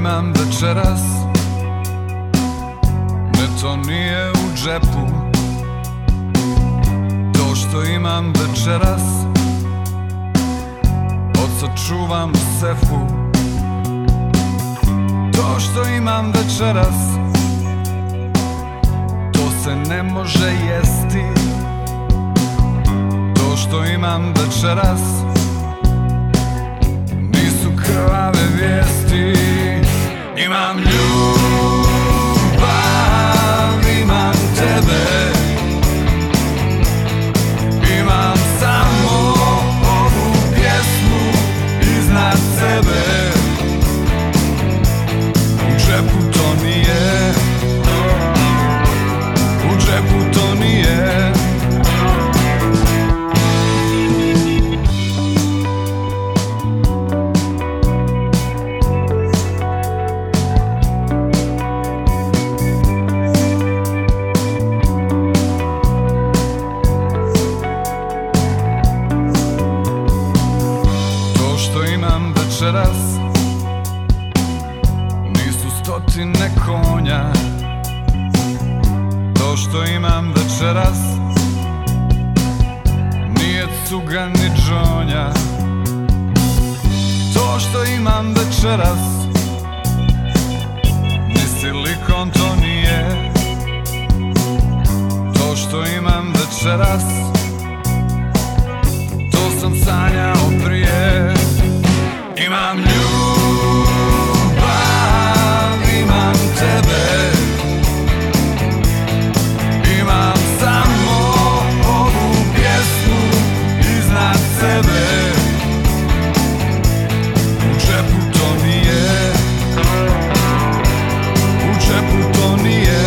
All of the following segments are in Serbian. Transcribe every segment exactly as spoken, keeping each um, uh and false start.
imam večeras, ne, to nije u džepu. To što imam večeras, odsačuvam u sefu. To što imam večeras, to se ne može jesti. To što imam večeras, nisu krvave vijesti. Imam ljubav, imam tebe, imam samo ovu pjesmu iznad sebe. U džepu to nije, u džepu to nije. Večeras nisu stotine konja. To što imam večeras nije cuga ni džonja. To što imam večeras ni silikon to nije. To što imam večeras, to sam sanjao prije. Imam ljubav, imam tebe, imam samo ovu pjesmu iznad sebe. U džepu to nije, u džepu to nije.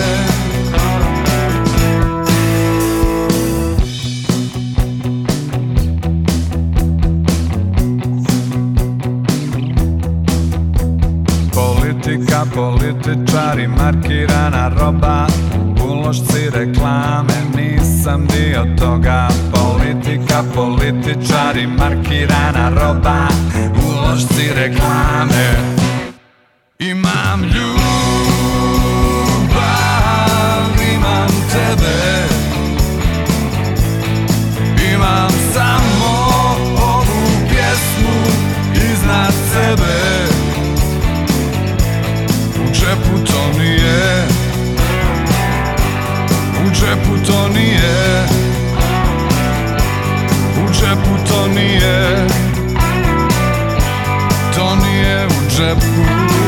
Politika, političari, markirana roba, ulošci, reklame, nisam dio toga. Politika, političari, markirana roba, ulošci, reklame. Imam ljubav, imam tebe, imam samo ovu pjesmu iznad sebe. U džepu to nije, u džepu to nije, u džepu to nije, to nije u džepu.